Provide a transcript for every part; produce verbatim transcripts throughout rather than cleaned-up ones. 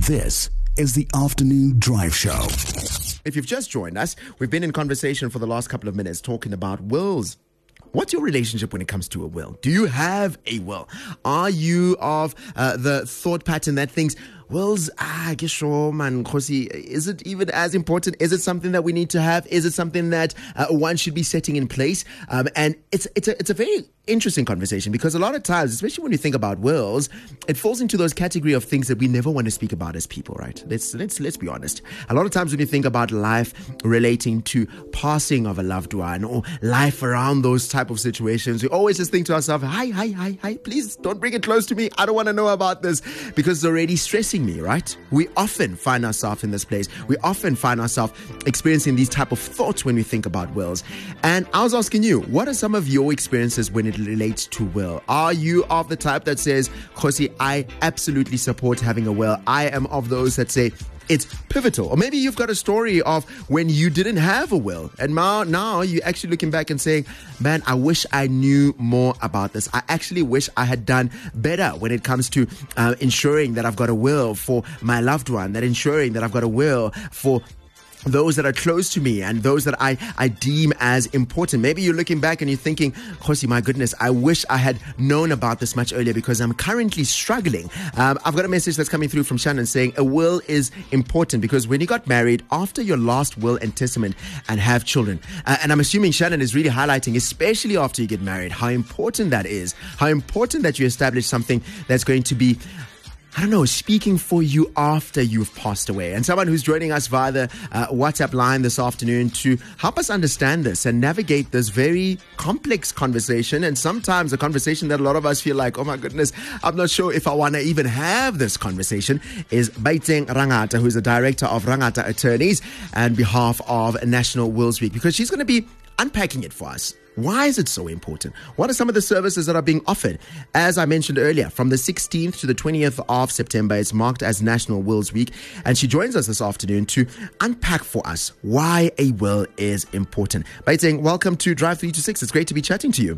This is the Afternoon Drive Show. If you've just joined us, we've been in conversation for the last couple of minutes talking about wills. What's your relationship when it comes to a will? Do you have a will? Are you of uh, the thought pattern that thinks, wills, ah, sure, man, Khosi, is it even as important? Is it something that we need to have? Is it something that uh, one should be setting in place? Um, and it's it's a, it's a very interesting conversation because a lot of times, especially when you think about wills, it falls into those category of things that we never want to speak about as people, right? Let's let's let's be honest. A lot of times when you think about life relating to passing of a loved one or life around those type of situations, we always just think to ourselves, hi, hi, hi, hi, please don't bring it close to me. I don't want to know about this because it's already stressing me, right? We often find ourselves in this place. We often find ourselves experiencing these type of thoughts when we think about wills. And I was asking you, what are some of your experiences when it relates to will? Are you of the type that says, Khosi, I absolutely support having a will? I am of those that say it's pivotal. Or maybe you've got a story of when you didn't have a will and now, now you're actually looking back and saying, man, I wish I knew more about this. I actually wish I had done better when it comes to uh, ensuring that I've got a will for my loved one, that ensuring that I've got a will for those that are close to me and those that I, I deem as important. Maybe you're looking back and you're thinking, Khosi, my goodness, I wish I had known about this much earlier because I'm currently struggling. Um, I've got a message that's coming through from Shannon saying a will is important because when you got married, after your last will and testament and have children, uh, and I'm assuming Shannon is really highlighting, especially after you get married, how important that is, how important that you establish something that's going to be, I don't know, speaking for you after you've passed away. And someone who's joining us via the uh, WhatsApp line this afternoon to help us understand this and navigate this very complex conversation, and sometimes a conversation that a lot of us feel like, oh my goodness, I'm not sure if I want to even have this conversation, is Baiteng Rangata, who's the director of Rangata Attorneys and behalf of National Wills Week, because she's going to be unpacking it for us. Why is it so important? What are some of the services that are being offered? As I mentioned earlier, from the sixteenth to the twentieth of September, it's marked as National Wills Week. And she joins us this afternoon to unpack for us why a will is important. Baiteng, welcome to Drive three to six. It's great to be chatting to you.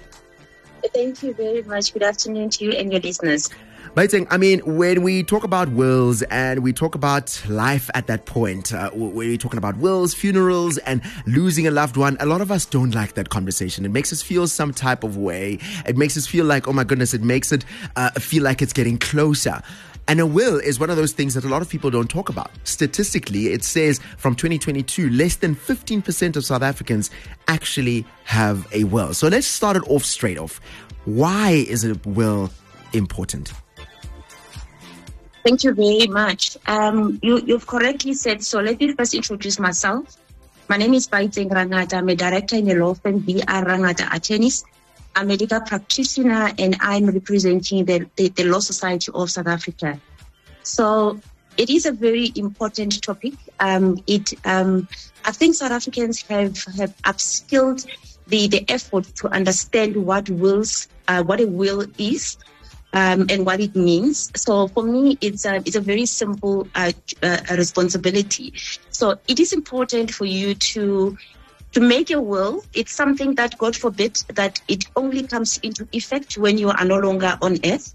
Thank you very much. Good afternoon to you and your listeners. Baiteng, I mean, when we talk about wills and we talk about life at that point, uh, when we're talking about wills, funerals, and losing a loved one, a lot of us don't like that conversation. It makes us feel some type of way. It makes us feel like, oh my goodness, it makes it uh, feel like it's getting closer. And a will is one of those things that a lot of people don't talk about. Statistically, it says from twenty twenty-two, less than fifteen percent of South Africans actually have a will. So let's start it off straight off. Why is a will important? Thank you very much. Um, you, you've correctly said so. Let me first introduce myself. My name is Baiteng Rangata. I'm a director in the law firm B R Rangata Attorneys. I'm a legal practitioner and I'm representing the, the, the Law Society of South Africa. So it is a very important topic. Um, it, um, I think South Africans have, have upskilled the, the effort to understand what wills, uh, what a will is. Um, and what it means. So for me, it's a, it's a very simple uh, uh, responsibility. So it is important for you to to make a will. It's something that, God forbid, that it only comes into effect when you are no longer on earth.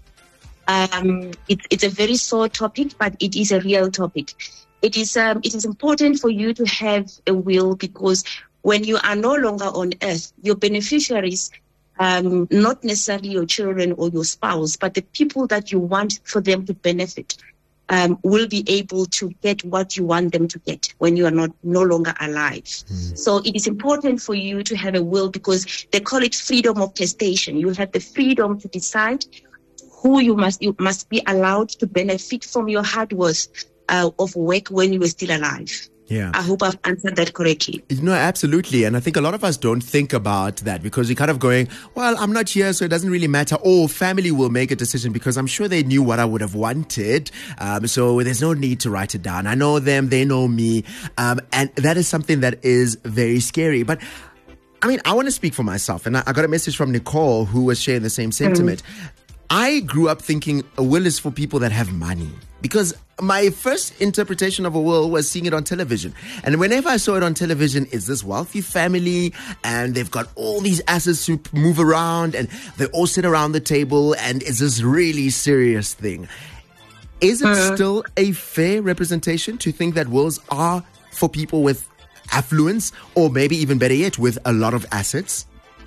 Um, it, it's a very sore topic, but it is a real topic. It is um, it is important for you to have a will because when you are no longer on earth, your beneficiaries, Um, not necessarily your children or your spouse, but the people that you want for them to benefit um, will be able to get what you want them to get when you are not no longer alive. Mm. So it is important for you to have a will because they call it freedom of testation. You have the freedom to decide who you must you must be allowed to benefit from your hard work uh, of work when you were still alive. Yeah. I hope I've answered that correctly. No, absolutely. And I think a lot of us don't think about that because we're kind of going, well, I'm not here, so it doesn't really matter. Or family will make a decision because I'm sure they knew what I would have wanted. Um, so there's no need to write it down. I know them, they know me. Um, and that is something that is very scary. But I mean, I want to speak for myself. And I, I got a message from Nicole who was sharing the same sentiment. Mm. I grew up thinking a will is for people that have money because my first interpretation of a will was seeing it on television. And whenever I saw it on television, it's this wealthy family and they've got all these assets to move around and they all sit around the table and it's this really serious thing. Is it Mm. still a fair representation to think that wills are for people with affluence, or maybe even better yet, with a lot of assets?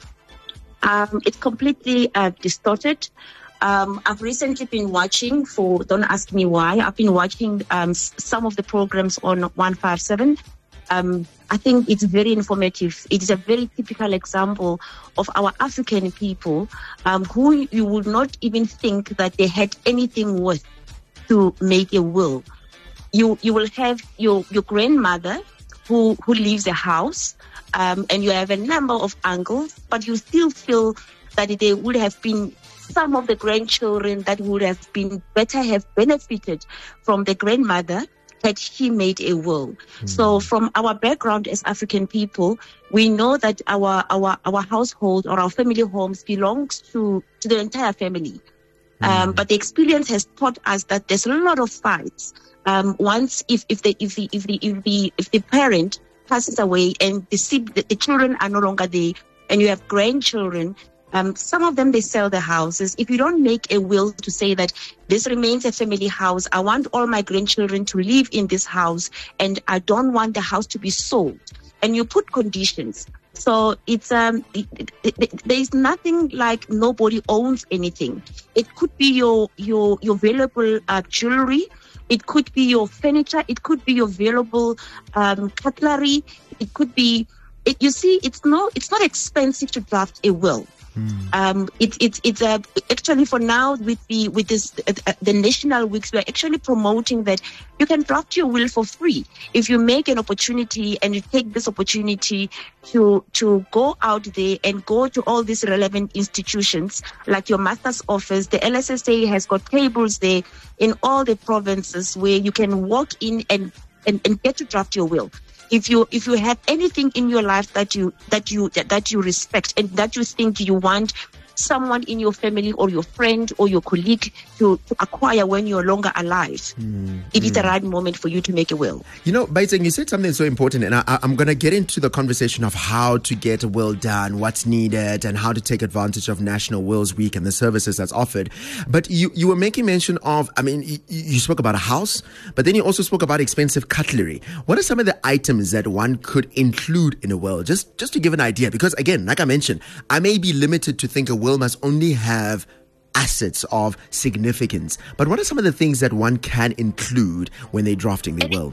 Um, it's completely uh, distorted. Um, I've recently been watching, for don't ask me why, I've been watching um, s- some of the programs on one fifty-seven. Um, I think it's very informative. It is a very typical example of our African people um, who you would not even think that they had anything worth to make a will. You you will have your, your grandmother who, who leaves a house, um, and you have a number of uncles, but you still feel that they would have been some of the grandchildren that would have been better have benefited from the grandmother had she made a will. Mm. So from our background as African people, we know that our our our household or our family homes belongs to, to the entire family. Mm. Um, but the experience has taught us that there's a lot of fights. Um, once if, if the if the if the if the if the parent passes away and the, the the children are no longer there, and you have grandchildren, Um, some of them, they sell their houses. If you don't make a will to say that this remains a family house, I want all my grandchildren to live in this house and I don't want the house to be sold, and you put conditions. So it's um, it, it, it, there's nothing like nobody owns anything. It could be your your your valuable uh, jewelry. It could be your furniture. It could be your valuable um, cutlery. It could be. It, you see, it's no, it's not expensive to draft a will. Um, it's it's it's uh, actually for now with the with this uh, the national weeks, we're actually promoting that you can draft your will for free if you make an opportunity and you take this opportunity to to go out there and go to all these relevant institutions like your master's office. The L S S A has got tables there in all the provinces where you can walk in and and, and get to draft your will. If you if you have anything in your life that you that you that, that you respect and that you think you want someone in your family or your friend or your colleague to, to acquire when you're longer alive, mm, it mm. is the right moment for you to make a will. You know, Baiteng, you said something so important, and I, I'm going to get into the conversation of how to get a will done, what's needed, and how to take advantage of National Wills Week and the services that's offered. But you, you were making mention of, I mean, you, you spoke about a house, but then you also spoke about expensive cutlery. What are some of the items that one could include in a will? Just, just to give an idea, because again, like I mentioned, I may be limited to think a will must only have assets of significance. But what are some of the things that one can include when they're drafting their will?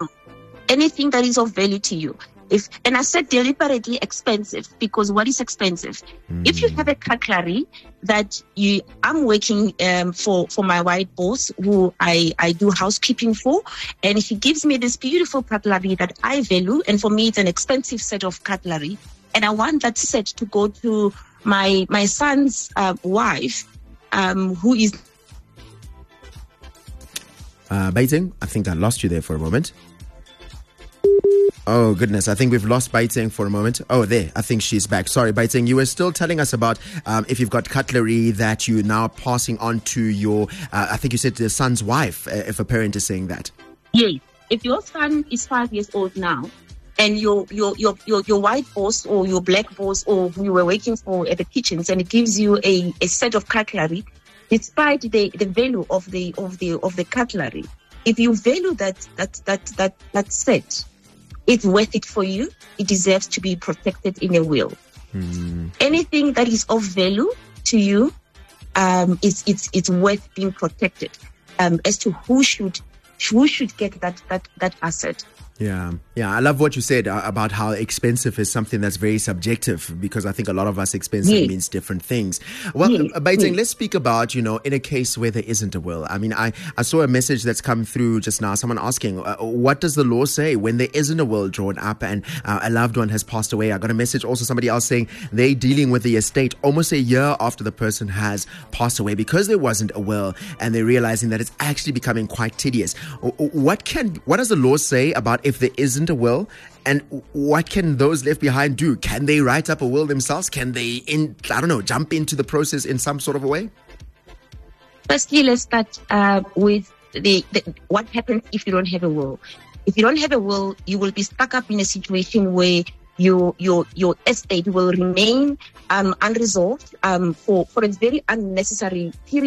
Anything that is of value to you. If and I said deliberately expensive, because what is expensive? Mm. If you have a cutlery that you, I'm working um, for for my white boss, who I I do housekeeping for, and he gives me this beautiful cutlery that I value, and for me it's an expensive set of cutlery, and I want that set to go to my my son's uh, wife, um, who is. Uh, Baiteng, I think I lost you there for a moment. Oh, goodness. I think we've lost Baiteng for a moment. Oh, there. I think she's back. Sorry, Baiteng. You were still telling us about um, if you've got cutlery that you're now passing on to your, uh, I think you said the son's wife, uh, if a parent is saying that. Yes. If your son is five years old now, and your your your your, your white boss or your black boss or who you were working for at the kitchens, and it gives you a, a set of cutlery, despite the, the value of the of the of the cutlery, if you value that that that that that set, it's worth it for you. It deserves to be protected in a will. Mm. Anything that is of value to you, um, it's it's it's worth being protected. Um, as to who should who should get that that that asset. Yeah, yeah. I love what you said uh, about how expensive is something that's very subjective, because I think a lot of us expensive yes. means different things. Well, yes. uh, Baiteng, yes. let's speak about, you know, in a case where there isn't a will. I mean, I, I saw a message that's come through just now, someone asking, uh, what does the law say when there isn't a will drawn up and uh, a loved one has passed away? I got a message also, somebody else saying they're dealing with the estate almost a year after the person has passed away because there wasn't a will, and they're realizing that it's actually becoming quite tedious. What can, what does the law say about if there isn't a will, and what can those left behind do? Can they write up a will themselves? Can they, in, I don't know, jump into the process in some sort of a way? Firstly, let's start uh, with the, the what happens if you don't have a will. If you don't have a will, you will be stuck up in a situation where your your your estate will remain um, unresolved um, for for a very unnecessary period.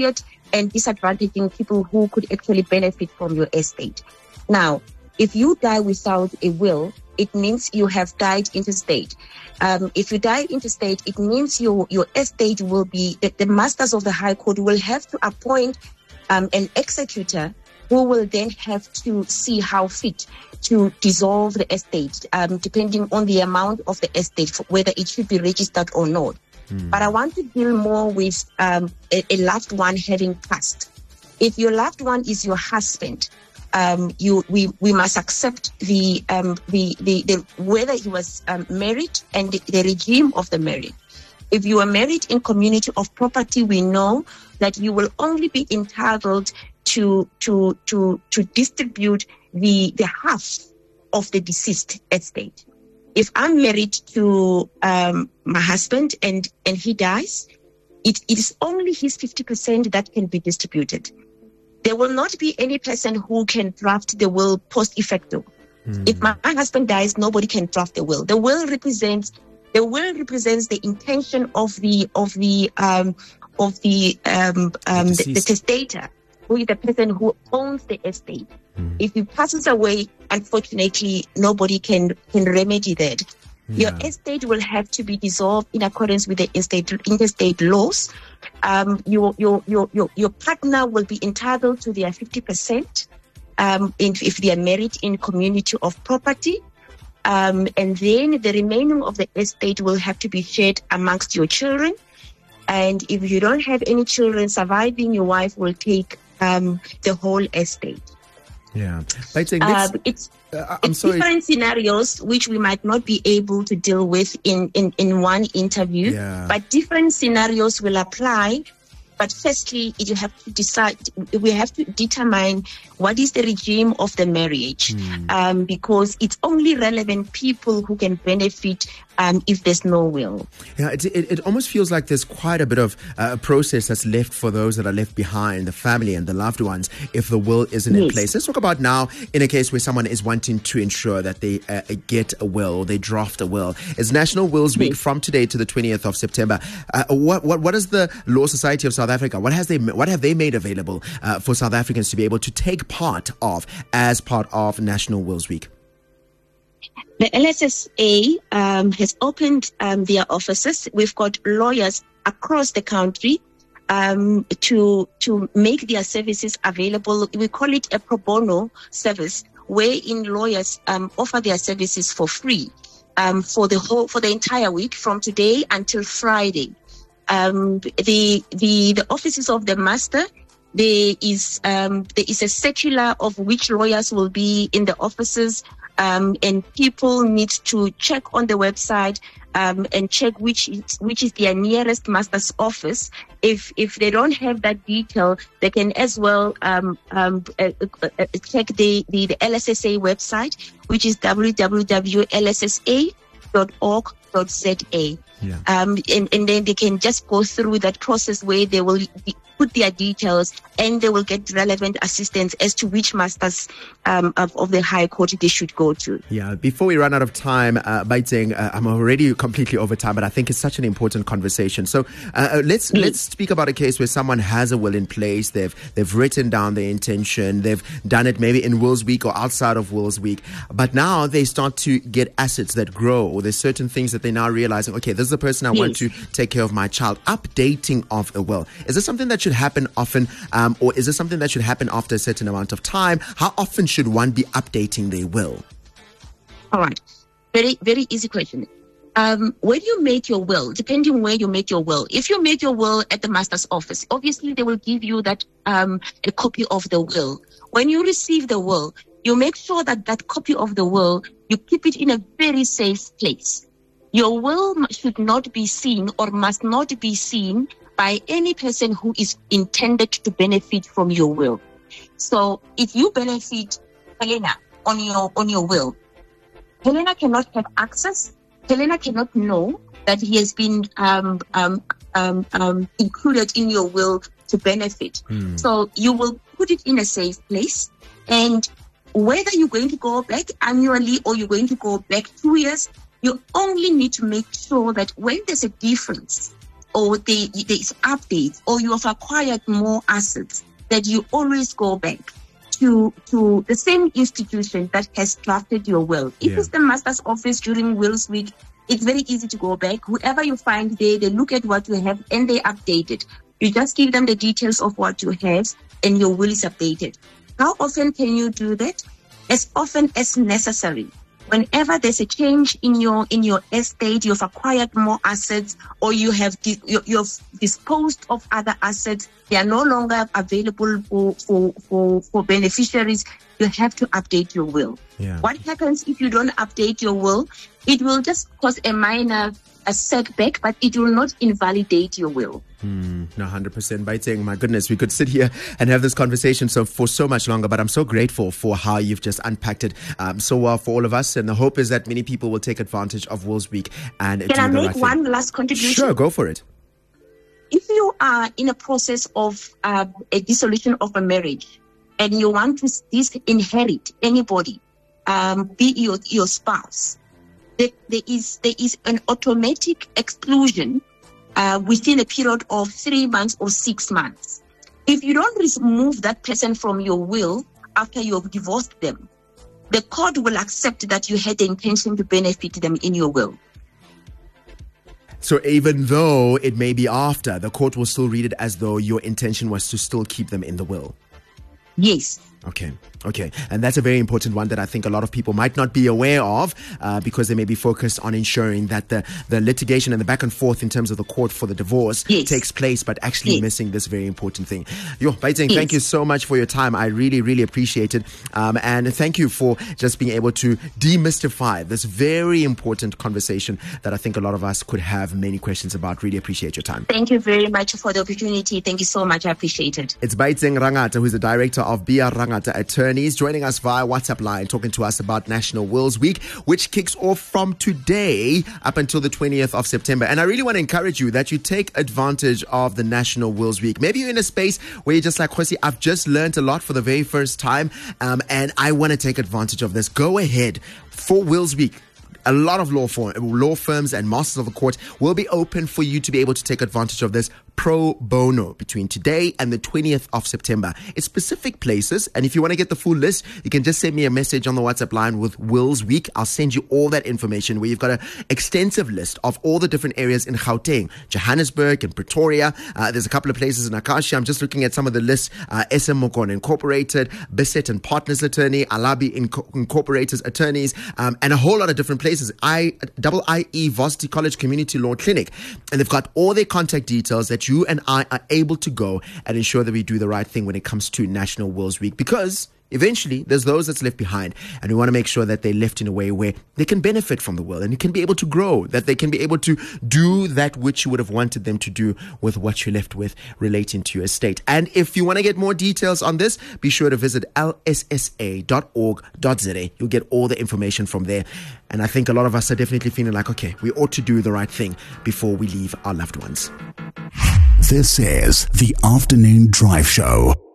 and disadvantaging people who could actually benefit from your estate. Now, if you die without a will, it means you have died interstate. Um, if you die interstate, it means your, your estate will be, the, the masters of the High Court will have to appoint um, an executor who will then have to see how fit to dissolve the estate, um, depending on the amount of the estate, whether it should be registered or not. Mm. But I want to deal more with um, a, a loved one having passed. If your loved one is your husband, Um, you, we, we must accept the, um, the, the, the, whether he was um, married and the, the regime of the marriage. If you are married in community of property, we know that you will only be entitled to, to, to, to distribute the, the half of the deceased estate. If I'm married to, um, my husband and, and he dies, it, it is only his fifty percent that can be distributed. There will not be any person who can draft the will post-effecto. Mm. If my, my husband dies, nobody can draft the will. The will represents the will represents the intention of the of the um of the um um the, the, the testator, who is the person who owns the estate. Mm. If he passes away, unfortunately, nobody can can remedy that. Yeah. Your estate will have to be dissolved in accordance with the interstate, interstate laws. Um, your, your, your, your, your partner will be entitled to their fifty percent um, in, if they are married in community of property. Um, and then the remaining of the estate will have to be shared amongst your children. And if you don't have any children surviving, your wife will take um, the whole estate. Yeah. But saying this, uh, it's uh, I'm it's sorry. different scenarios which we might not be able to deal with in, in, in one interview, yeah. but different scenarios will apply. But firstly, you have to decide, we have to determine what is the regime of the marriage, mm. um, because it's only relevant people who can benefit um, if there's no will. Yeah, it, it, it almost feels like there's quite a bit of a uh, process that's left for those that are left behind, the family and the loved ones, if the will isn't yes. in place. Let's talk about now in a case where someone is wanting to ensure that they uh, get a will, or they draft a will. It's National Wills Week yes. from today to the twentieth of September. Uh, what, what, what is the Law Society of South Africa? What has they what have they made available uh, for South Africans to be able to take part of as part of National Wills Week? The L S S A um, has opened um, their offices. We've got lawyers across the country um, to to make their services available. We call it a pro bono service, wherein lawyers um, offer their services for free um, for the whole for the entire week, from today until Friday. Um, the the the offices of the master, there is um, there is a circular of which lawyers will be in the offices. Um, and people need to check on the website um, and check which is, which is their nearest master's office. If if they don't have that detail, they can as well um, um, uh, uh, uh, check the, the, the L S S A website, which is w w w dot l s s a dot org dot z a. Yeah. Um, and, and then they can just go through that process where they will put their details and they will get relevant assistance as to which masters um, of, of the High Court they should go to. Yeah, before we run out of time, uh, Baiting, uh, I'm already completely over time, but I think it's such an important conversation. So uh, let's yes. let's speak about a case where someone has a will in place. They've they've written down their intention. They've done it maybe in Wills Week or outside of Wills Week. But now they start to get assets that grow, or there's certain things that they're now realizing, okay, this is the person I yes. want to take care of my child. Updating of a will. Is this something that should happen often, um, or is this something that should happen after a certain amount of time? How often should one be updating their will? All right. Very, very easy question. Um, when you make your will, depending where you make your will, if you make your will at the master's office, obviously they will give you that um, a copy of the will. When you receive the will, you make sure that that copy of the will, you keep it in a very safe place. Your will should not be seen or must not be seen by any person who is intended to benefit from your will. So if you benefit Helena on your on your will, Helena cannot have access. Helena cannot know that he has been um, um, um, um, included in your will to benefit. Mm. So you will put it in a safe place, and whether you're going to go back annually or you're going to go back two years, you only need to make sure that when there's a difference or they, there's updates, or you have acquired more assets, that you always go back to to the same institution that has drafted your will. If Yeah. it's the master's office during Wills Week, it's very easy to go back. Whoever you find there, they look at what you have and they update it. You just give them the details of what you have and your will is updated. How often can you do that? As often as necessary. Whenever there's a change in your in your estate, you've acquired more assets, or you have di- you, you've disposed of other assets, they are no longer available for, for, for, for beneficiaries, you have to update your will. Yeah. What happens if you don't update your will? It will just cause a minor a setback, but it will not invalidate your will. Mm, no, one hundred percent. Biting, my goodness, we could sit here and have this conversation so for so much longer, but I'm so grateful for how you've just unpacked it um, so well for all of us. And the hope is that many people will take advantage of Wills Week and Can do I the make right one thing. last contribution? Sure, go for it. If you are in a process of uh, a dissolution of a marriage and you want to disinherit anybody, um, be your, your spouse, there, there is there is an automatic exclusion uh, within a period of three months or six months. If you don't remove that person from your will after you have divorced them, the court will accept that you had the intention to benefit them in your will. So even though it may be after, the court will still read it as though your intention was to still keep them in the will. Yes. Okay, okay. And that's a very important one that I think a lot of people might not be aware of uh, because they may be focused on ensuring that the, the litigation and the back and forth in terms of the court for the divorce Yes. takes place, but actually Yes. missing this very important thing. Yo, Baiting, Yes. thank you so much for your time. I really, really appreciate it. Um, and thank you for just being able to demystify this very important conversation that I think a lot of us could have many questions about. Really appreciate your time. Thank you very much for the opportunity. Thank you so much. I appreciate it. It's Baiting Rangata, who's the director of B R Rangata Attorneys, joining us via WhatsApp line, talking to us about National Wills Week, which kicks off from today up until the twentieth of September. And I really want to encourage you that you take advantage of the National Wills Week. Maybe you're in a space where you're just like, Khosi, I've just learned a lot for the very first time, um, and I want to take advantage of this. Go ahead for Wills Week. A lot of law, firm, law firms and masters of the court will be open for you to be able to take advantage of this pro bono between today and the twentieth of September. It's specific places, and if you want to get the full list, you can just send me a message on the WhatsApp line with Wills Week. I'll send you all that information where you've got an extensive list of all the different areas in Gauteng, Johannesburg and Pretoria. Uh, there's a couple of places in Acacia. I'm just looking at some of the lists. Uh, S M Mokon Incorporated, Bissett and Partners Attorney, Alabi Inco- Incorporated Attorneys, um, and a whole lot of different places. I double I E Varsity College Community Law Clinic, and they've got all their contact details that you and I are able to go and ensure that we do the right thing when it comes to National Wills Week, because eventually there's those that's left behind, and we want to make sure that they're left in a way where they can benefit from the will and you can be able to grow, that they can be able to do that which you would have wanted them to do with what you're left with relating to your estate. And if you want to get more details on this, be sure to visit L S S A dot org dot Z A. You'll get all the information from there. And I think a lot of us are definitely feeling like, okay, we ought to do the right thing before we leave our loved ones. This is the Afternoon Drive Show.